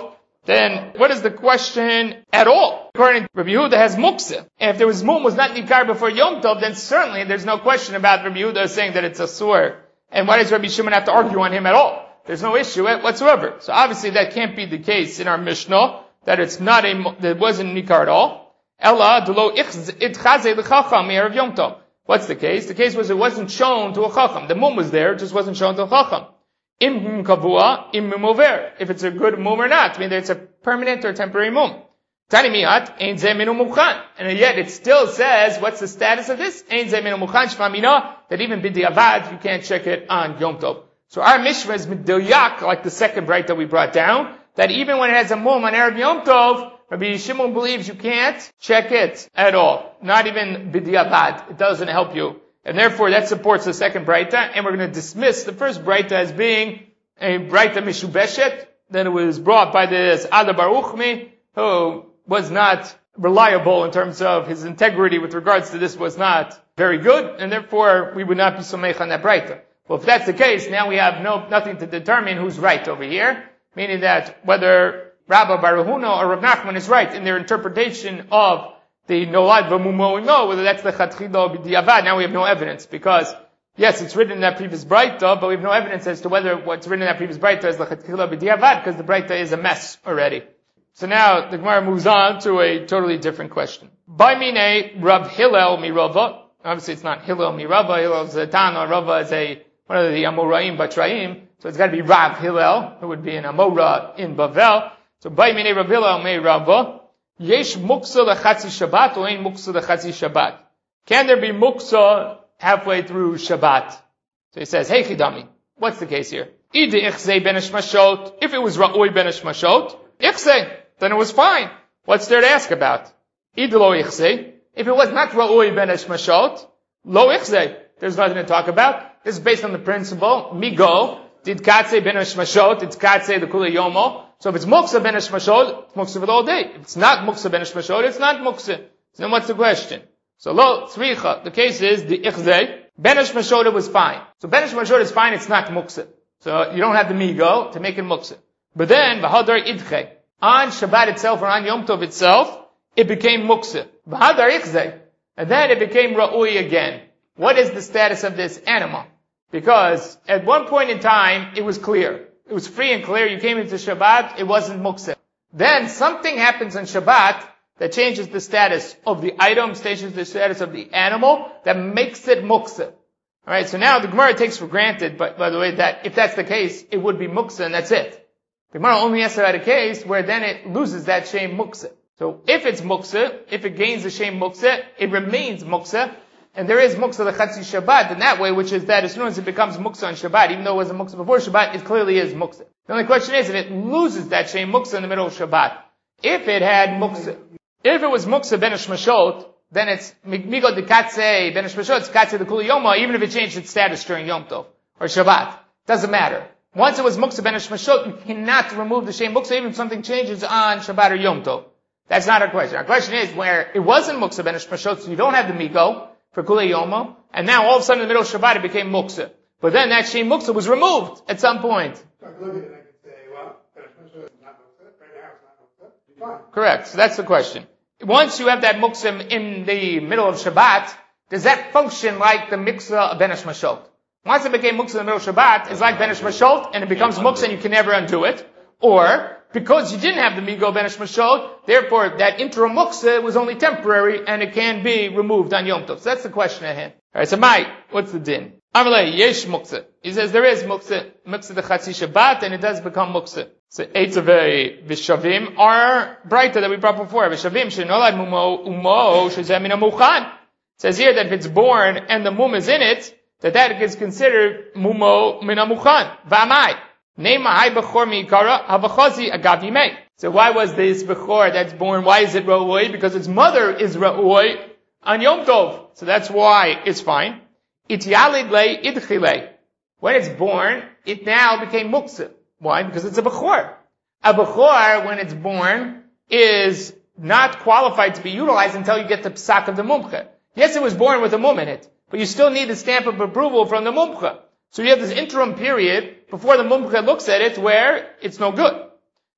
then what is the question at all? According to Rabbi Yehuda has muksa. And if there was mum was not nikar before Yom Tov, then certainly there's no question about Rabbi Yehuda saying that it's asur. And why does Rabbi Shimon have to argue on him at all? There's no issue whatsoever. So obviously that can't be the case in our Mishnah, that it's not that it wasn't nikar at all. Ella delo itchaze l'chacham erev Yom Tov. What's the case? The case was it wasn't shown to a chacham. The mum was there, it just wasn't shown to a chacham. Im kavua, im over. If it's a good mum or not, I mean, it's a permanent or temporary mum. Tani miyat, ein ze minu mukhan. And yet it still says, what's the status of this? Ein ze minu mukhan shvamina, that even b'diavad, you can't check it on Yom Tov. So our Mishnah is midilyak, like the second bright that we brought down, that even when it has a mum on Erev Yom Tov, Rabbi Shimon believes you can't check it at all. Not even b'diavad. It doesn't help you. And therefore that supports the second Braita, and we're going to dismiss the first Braita as being a Braita Mishubeshet, that it was brought by this Ada Bar Uchmi, who was not reliable in terms of his integrity with regards to this was not very good, and therefore we would not be Somech on that Braita. Well, if that's the case, now we have nothing to determine who's right over here, meaning that whether Rabbi Bar Huna or Rav Nachman is right in their interpretation of the Nolad V'Mumo Imo, whether that's the Chatchila B'Diavad. Now we have no evidence, because, yes, it's written in that previous Braita, but we have no evidence as to whether what's written in that previous Braita is the Chatchila B'Diavad, because the Braita is a mess already. So now the Gemara moves on to a totally different question. By Mine, Rav Hillel Mirava. Obviously it's not Hillel Mirava. Hillel is a Tana. Rava is one of the Amoraim Batraim. So it's got to be Rav Hillel, who would be an Amora in Bavel. So by Mine, Rav Hillel Mirava. Yesh muksa lechatzi Shabbat or ain't muksa lechatzi Shabbat? Can there be muksa halfway through Shabbat? So he says, hey Chidami, what's the case here? Ide ichzei ben hashmashot. If it was ra'oi ben hashmashot, ichzei, then it was fine. What's there to ask about? Ide lo ichzei. If it was not ra'oi ben hashmashot, lo ichzei. There's nothing to talk about. This is based on the principle, migo, did katzei ben hashmashot, it's katzei the kula yomo. So if it's muksa ben hashmashot, it's muksa for the whole day. If it's not muksa ben hashmashot, it's not muksa. So then what's the question? So lo tzricha, the case is the ichzei. Ben hashmashot was fine. So ben hashmashot is fine, it's not muksa. So you don't have the migo to make it muksa. But then, v'hadar idche. On Shabbat itself or on Yom Tov itself, it became muksa. V'hadar ichzei. And then it became ra'ui again. What is the status of this animal? Because at one point in time, it was clear. It was free and clear. You came into Shabbat, it wasn't muksa. Then something happens on Shabbat that changes the status of the item, changes the status of the animal, that makes it muksa. Alright, so now the Gemara takes for granted, by the way, that if that's the case, it would be muksa and that's it. The Gemara only asks about a case where then it loses that shame muksa. So if it's muksa, if it gains the shame muksa, it remains muksa. And there is muksa lechatzi Shabbat in that way, which is that as soon as it becomes muksa on Shabbat, even though it wasn't muksa before Shabbat, it clearly is muksa. The only question is if it loses that shame muksa in the middle of Shabbat. If it had muksa, if it was muksa ben hashmashot, then it's migo de katzei ben hashmashot, it's katzei the kula yoma, even if it changed its status during Yom Tov or Shabbat. Doesn't matter. Once it was muksa ben hashmashot, you cannot remove the shame muksa even if something changes on Shabbat or Yom Tov. That's not our question. Our question is where it wasn't muksa ben hashmashot, so you don't have the migo for Kula Yoma, and now all of a sudden in the middle of Shabbat it became muksa. But then that Shem muksa was removed at some point. So I could look at it and I could say, well, it's not muksa. Right now it's not muksa. Fine. Correct. So that's the question. Once you have that muksa in the middle of Shabbat, does that function like the muksa of Ben Hashmashot? Once it became muksa in the middle of Shabbat, it's like Ben Hashmashot, and it becomes muksa and you can never undo it. Or, because you didn't have the migo ben hashmashot, therefore that interim muksa was only temporary and it can be removed on Yom Tov. So that's the question at hand. Alright, so what's the din? Amalei, yesh muksa. He says there is muksa the chatzi Shabbat, and it does become muksa. So eitzavei v'shavim are brighter that we brought before. V'shavim shenolad umo shezemina muchan. It says here that if it's born and the mum is in it, that is considered mumo mina muchan. V'amai. So why was this Bechor that's born, why is it Ra'oi? Because its mother is Ra'oi on Yom Tov. So that's why it's fine. When it's born, it now became Muksa. Why? Because it's a Bechor. A Bechor, when it's born, is not qualified to be utilized until you get the Psak of the Mumcha. Yes, it was born with a mum in it, but you still need the stamp of approval from the Mumcha. So you have this interim period before the mumcha looks at it where it's no good.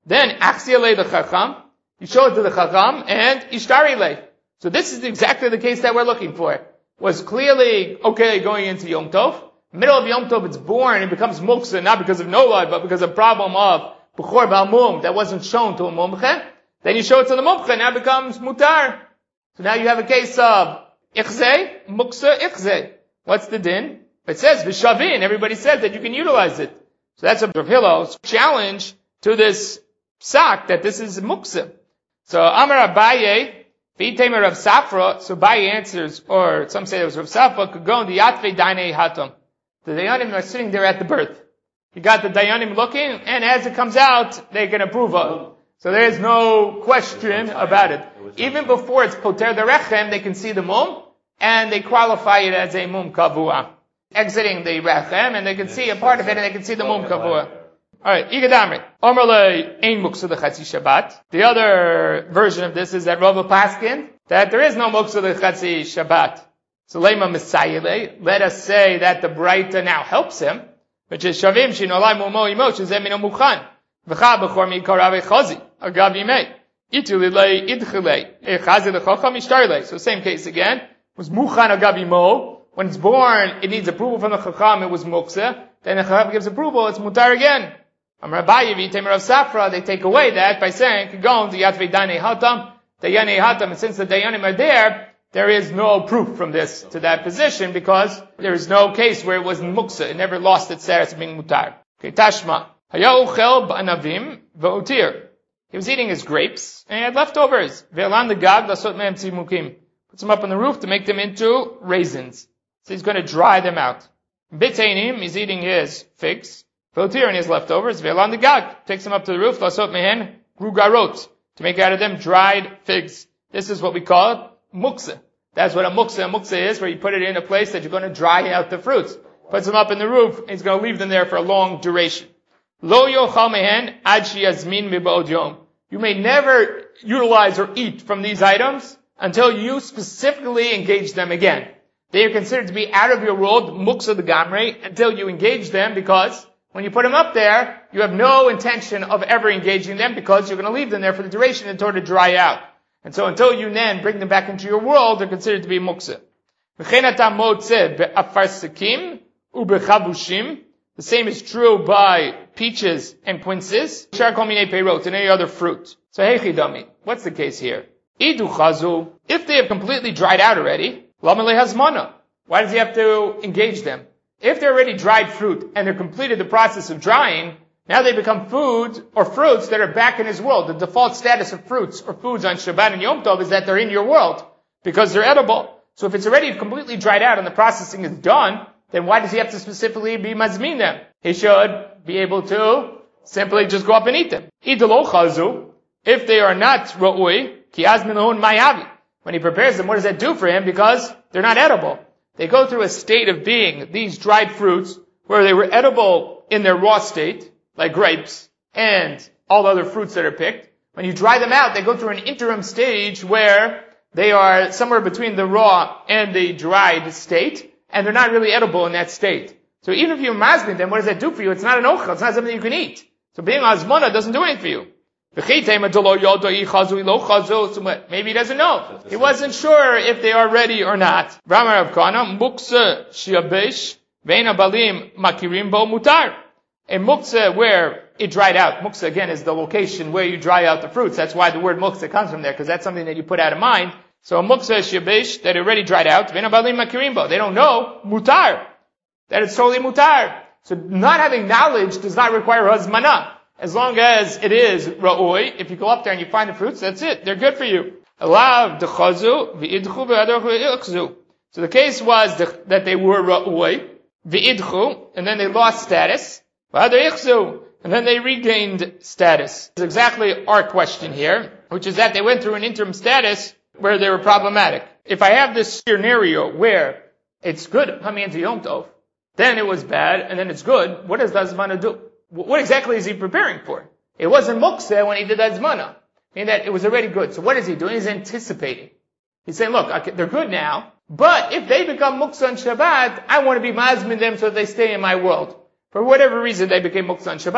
Then achziale the chacham, you show it to the chacham, and ishtarile. So this is exactly the case that we're looking for. Was clearly okay going into Yom Tov. Middle of Yom Tov, it's born, it becomes muksa, not because of nolad, but because of problem of b'chor b'almum that wasn't shown to a mumche. Then you show it to the mumche, now it becomes mutar. So now you have a case of ichzeh, muksa, ichzeh. What's the din? It says v'shavin. Everybody said that you can utilize it. So that's a Rav Hillel's challenge to this sak that this is muksa. So Amar Abaye, v'itemer Rav Safra. So Abaye answers, or some say it was Rav Safra, could go in the yatve dainei hatam. The dayanim are sitting there at the birth. You got the dayanim looking, and as it comes out, they can approve of. So there is no question about it. Even before it's poter the rechem, they can see the mum, and they qualify it as a mum kavua. Exiting the rechem, and they can see a part of it, and they can see the mum kavua. Alright, Igadamri. Omerle ein muksa the chatzi Shabbat. The other version of this is that Rava Paskin, that there is no muksa the chatzi Shabbat. So lema misayile, let us say that the Braita now helps him, which is shavim shinolai mumo imo shezemino mukhan. V'cha b'chor mikarav echazi, agav yimei. Itulilei idchilei, echazi l'chocham ishtarlei. So same case again, was mukhan agav imo. When it's born, it needs approval from the chacham, it was muksa. Then the chacham gives approval, it's mutar again. Amar Abaye v'itemer of Safra, they take away that by saying, Kagon to yatvei dainei hatam, dayanei hatam, and since the dayanim are there is no proof from this to that position because there is no case where it wasn't muksa. It never lost its status of being mutar. Okay, Tashma. Hayauchel ba'anavim va'utir. He was eating his grapes and he had leftovers. Ve'elan the gag lasot mehem tzimukim. Puts them up on the roof to make them into raisins. So he's going to dry them out. Bitainim, he's eating his figs. Va'utir and his leftovers. Ve'elan the gag takes them up to the roof lasot mehen grugarot to make out of them dried figs. This is what we call it. Muksa. That's what a muksa is, where you put it in a place that you're going to dry out the fruits. Puts them up in the roof, and he's going to leave them there for a long duration. Lo yochal mehen ad sheyazmin miba'od yom. You may never utilize or eat from these items until you specifically engage them again. They are considered to be out of your world, muksa the gamre, until you engage them, because when you put them up there, you have no intention of ever engaging them, because you're going to leave them there for the duration in order to dry out. And so until you then bring them back into your world, they're considered to be muksa. The same is true by peaches and quinces, and any other fruit. So heichidami, what's the case here? If they have completely dried out already, why does he have to engage them? If they're already dried fruit and they're completed the process of drying, now they become food or fruits that are back in his world. The default status of fruits or foods on Shabbat and Yom Tov is that they're in your world because they're edible. So if it's already completely dried out and the processing is done, then why does he have to specifically be mazmin them? He should be able to simply just go up and eat them. If they are not ro'ui, ki azmin lahun mayavi. When he prepares them, what does that do for him? Because they're not edible. They go through a state of being, these dried fruits, where they were edible in their raw state, like grapes, and all the other fruits that are picked. When you dry them out, they go through an interim stage where they are somewhere between the raw and the dried state, and they're not really edible in that state. So even if you're mazmin them, what does that do for you? It's not an ochel, it's not something you can eat. So being azmona doesn't do anything for you. So maybe he doesn't know. He wasn't sure if they are ready or not. Ramar of Kana, muksa shiabesh, veina balim makirim bo mutar. A muksa where it dried out. Muksa again is the location where you dry out the fruits. That's why the word muksa comes from there, because that's something that you put out of mind. So a muksa shiabesh that already dried out. Veina balim makirim bo. They don't know mutar. That it's totally mutar. So not having knowledge does not require hazmana. As long as it is ra'oi, if you go up there and you find the fruits, that's it. They're good for you. So the case was that they were ra'oi, v'idchu, and then they lost status, and then they regained status. It's exactly our question here, which is that they went through an interim status where they were problematic. If I have this scenario where it's good coming into Yom Tov, then it was bad, and then it's good, what does the Azmana do? What exactly is he preparing for? It wasn't muksa when he did Azmana. Meaning that it was already good. So what is he doing? He's anticipating. He's saying, look, they're good now, but if they become muksa on Shabbat, I want to be mazmin them so that they stay in my world. For whatever reason they became muksa on Shabbat.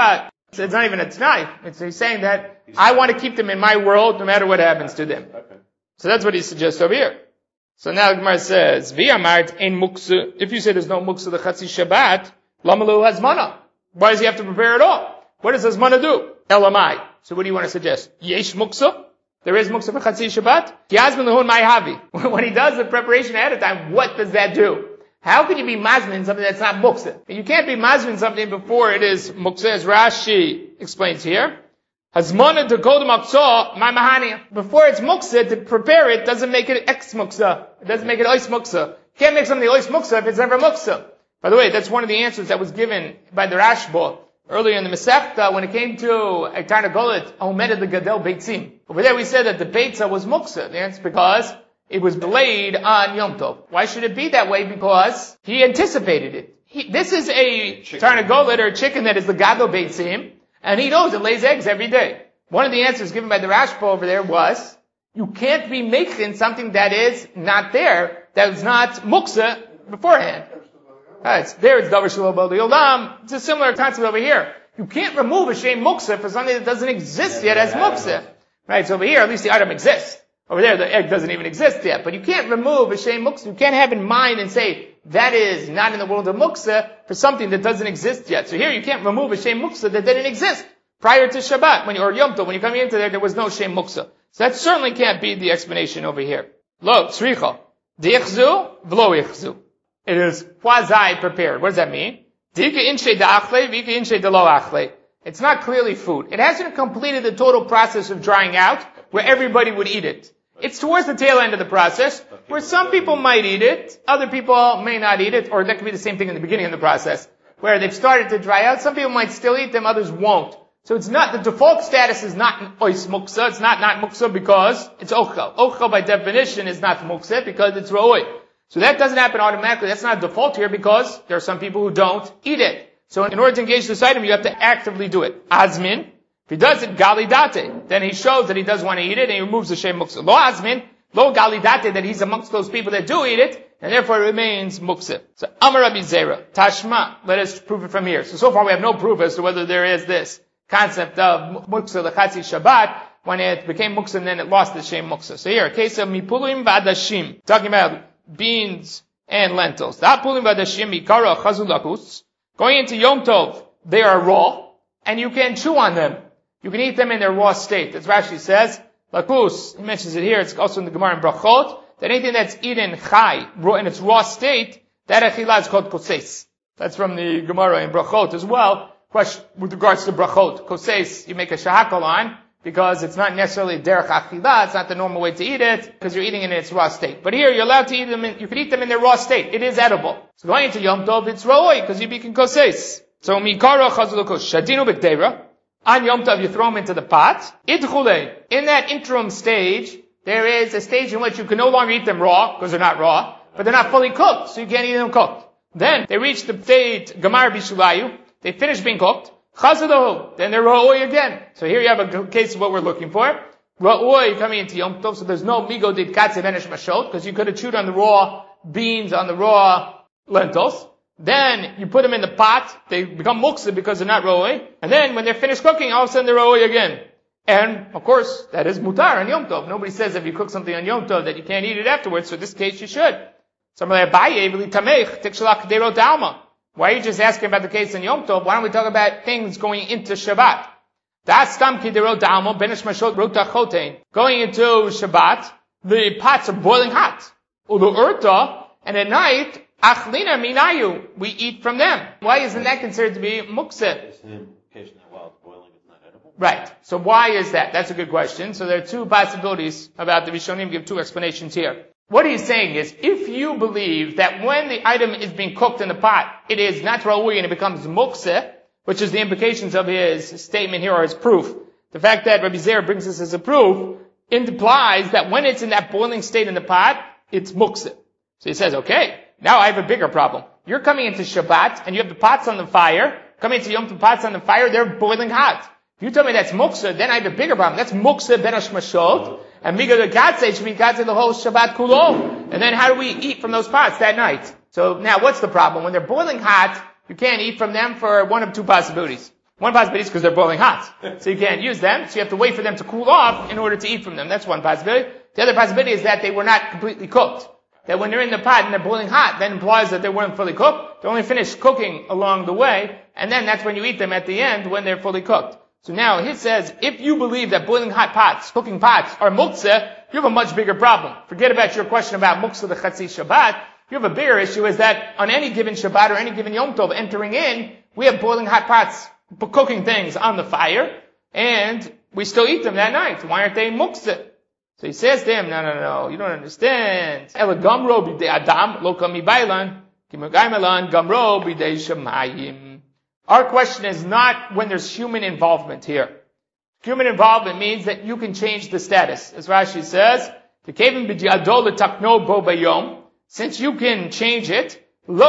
So it's not even a t'nai. He's saying that I want to keep them in my world no matter what happens to them. Okay. So that's what he suggests over here. So now the Gemara says, V'yamart ein muksa. If you say there's no muksa the Chatzi Shabbat, lama lo hazmana. Why does he have to prepare it all? What does hazmana do? Elamai. So what do you want to suggest? Yesh muksa? There is muksa for Chatzi Shabbat? Ki hazman lehun mai havi. When he does the preparation ahead of time, what does that do? How can you be mazmin something that's not muksa? You can't be mazmin something before it is muksa, as Rashi explains here. Hazmana to kodem aksa my mahani. Before it's muksa, to prepare it doesn't make it ex muksa. It doesn't make it ois muksa. You can't make something ois muksa if it's never muksa. By the way, that's one of the answers that was given by the Rashba earlier in the Masechta when it came to a Tarnagolet, Omed the Gadel Beitzim. Over there we said that the Beitza was muksa. The answer is because it was delayed on Yom Tov. Why should it be that way? Because he anticipated it. This is a Tarnagolet or a chicken that is the Gadol Beitzim, and he knows it lays eggs every day. One of the answers given by the Rashba over there was, you can't be making something that is not there, that is not muksa beforehand. It's davar shelo b'al olam. It's a similar concept over here. You can't remove a shem muksa for something that doesn't exist yet as muksa. Right, so over here, at least the item exists. Over there, the egg doesn't even exist yet. But you can't remove a shem muksa. You can't have in mind and say, that is not in the world of muksa for something that doesn't exist yet. So here you can't remove a shem muksa that didn't exist prior to Shabbat, or Yom Tov. When you come into there was no shem muksa. So that certainly can't be the explanation over here. Lo, tzricha. Dichzu, v'lo ichzu. It is quasi prepared. What does that mean? It's not clearly food. It hasn't completed the total process of drying out where everybody would eat it. It's towards the tail end of the process where some people might eat it, other people may not eat it, or that could be the same thing in the beginning of the process where they've started to dry out. Some people might still eat them, others won't. So it's not, the default status is not ois muksa. It's not muksa because it's ochel. Ochel by definition is not muksa because it's ro'oi. So that doesn't happen automatically. That's not a default here because there are some people who don't eat it. So in order to engage this item, you have to actively do it. Azmin. If he does it, gali date. Then he shows that he does want to eat it and he removes the shem muksa. Lo azmin. Lo gali date, that he's amongst those people that do eat it and therefore it remains muksa. So Amar Rabbi Zera. Tashma. Let us prove it from here. So far we have no proof as to whether there is this concept of muksa l'chatzi Shabbat when it became muksa and then it lost the shem muksa. So here, a case of mipulim v'adashim. Talking about beans and lentils. Going into Yom Tov, they are raw, and you can chew on them. You can eat them in their raw state. As Rashi says, lakus, he mentions it here, it's also in the Gemara in Brachot, that anything that's eaten chai, in its raw state, that achila is called koses. That's from the Gemara in Brachot as well. Question with regards to Brachot. Koses, you make a shahakal on, because it's not necessarily derech achila, it's not the normal way to eat it, because you're eating it in its raw state. But here, you're allowed to eat them, you can eat them in their raw state. It is edible. So going into Yom Tov, it's roi, because you're making koses. So, mikara chazulukosh, shadinu b'kdeira. On Yom Tov, you throw them into the pot. Idchule. In that interim stage, there is a stage in which you can no longer eat them raw, because they're not raw, but they're not fully cooked, so you can't eat them cooked. Then, they reach the state, gamar bishulayu, they finish being cooked, Chazadahu, then they're ra'oi again. So here you have a case of what we're looking for. Ra'oi coming into Yom Tov, so there's no migo did katze venish mashot, because you could have chewed on the raw beans, on the raw lentils. Then you put them in the pot, they become muksa because they're not ra'oi. And then when they're finished cooking, all of a sudden they're ra'oi again. And, of course, that is mutar on Yom Tov. Nobody says if you cook something on Yom Tov that you can't eat it afterwards, so in this case you should. Why are you just asking about the case in Yom Tov? Why don't we talk about things going into Shabbat? Going into Shabbat, the pots are boiling hot. And at night, we eat from them. Why isn't that considered to be muktzeh? Right. So why is that? That's a good question. So there are two possibilities about the Rishonim give two explanations here. What he's saying is, if you believe that when the item is being cooked in the pot, it is not ra'ui and it becomes muktzeh, which is the implications of his statement here or his proof. The fact that Rabbi Zera brings this as a proof implies that when it's in that boiling state in the pot, it's muktzeh. So he says, okay, now I have a bigger problem. You're coming into Shabbat and you have the pots on the fire. Coming into Yom Tov, pots on the fire, they're boiling hot. If you tell me that's muktzeh, then I have a bigger problem. That's muktzeh ben hashmashot. And miga the katze should be katze the whole Shabbat kulo. And then how do we eat from those pots that night? So now what's the problem? When they're boiling hot, you can't eat from them for one of two possibilities. One possibility is because they're boiling hot. So you can't use them, so you have to wait for them to cool off in order to eat from them. That's one possibility. The other possibility is that they were not completely cooked. That when they're in the pot and they're boiling hot, that implies that they weren't fully cooked. They only finished cooking along the way, and then that's when you eat them at the end when they're fully cooked. So now he says, if you believe that boiling hot pots, cooking pots, are muktzeh, you have a much bigger problem. Forget about your question about muktzeh the Chatzi Shabbat. You have a bigger issue is that on any given Shabbat or any given Yom Tov entering in, we have boiling hot pots, cooking things on the fire, and we still eat them that night. Why aren't they muktzeh? So he says to him, no, you don't understand. Ela gamro b'dei Adam, lo kami bailan, kimagaimelan gamro b'dei Shemayim. Our question is not when there's human involvement here. Human involvement means that you can change the status. As Rashi says, since you can change it,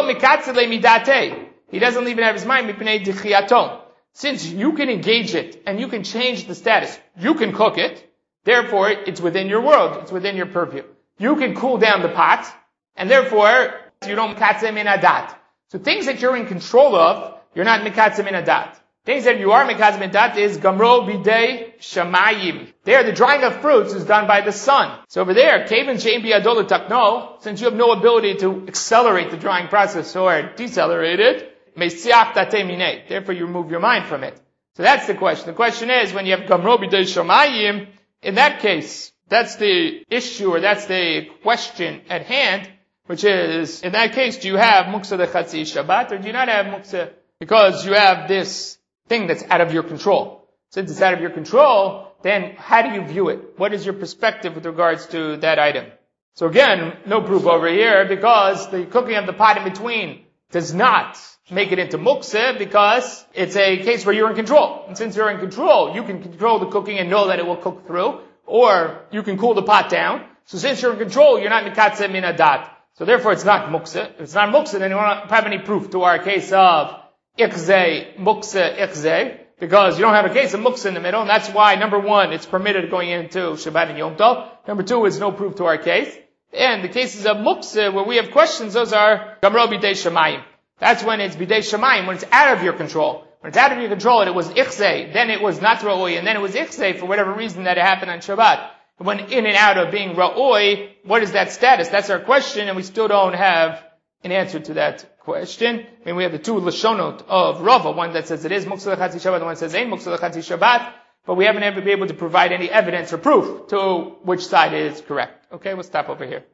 he doesn't even have his mind. Since you can engage it and you can change the status, you can cook it, therefore it's within your world, it's within your purview. You can cool down the pot, and therefore you don't mikatzeh min adat. So things that you're in control of, you're not mikatzeh min adat. Things that you are mikatzeh min adat is gamro bidei shamayim. There, the drying of fruits is done by the sun. So over there, kevin she'en biyado l'takno, since you have no ability to accelerate the drying process or decelerate it, meisiach tatei minei. Therefore, you remove your mind from it. So that's the question. The question is, when you have gamro bidei shamayim, in that case, that's the issue, or that's the question at hand, which is, in that case, do you have muktzeh the Chatzi Shabbat, or do you not have muktzeh? Because you have this thing that's out of your control. Since it's out of your control, then how do you view it? What is your perspective with regards to that item? So again, no proof over here, because the cooking of the pot in between does not make it into muktzeh, because it's a case where you're in control. And since you're in control, you can control the cooking and know that it will cook through, or you can cool the pot down. So since you're in control, you're not mikatzeh min adat. So therefore it's not muktzeh. If it's not muktzeh, then you don't have any proof to our case of ichzeh, muktzeh, ichzeh, because you don't have a case of muktzeh in the middle, and that's why, number one, it's permitted going into Shabbat and Yom Tov. Number two, it's no proof to our case. And the cases of muktzeh, where we have questions, those are gamro bidei shamayim. That's when it's bidei shamayim, when it's out of your control. When it's out of your control and it was ichzeh, then it was not ra'oi, and then it was ichzeh for whatever reason that it happened on Shabbat. When in and out of being ra'oi, what is that status? That's our question, and we still don't have an answer to that question. I mean, we have the two lashonot of Rava, one that says it is muktzeh l'chatzi Shabbat, the one that says ain't muktzeh l'chatzi Shabbat, but we haven't ever been able to provide any evidence or proof to which side is correct. Okay, we'll stop over here.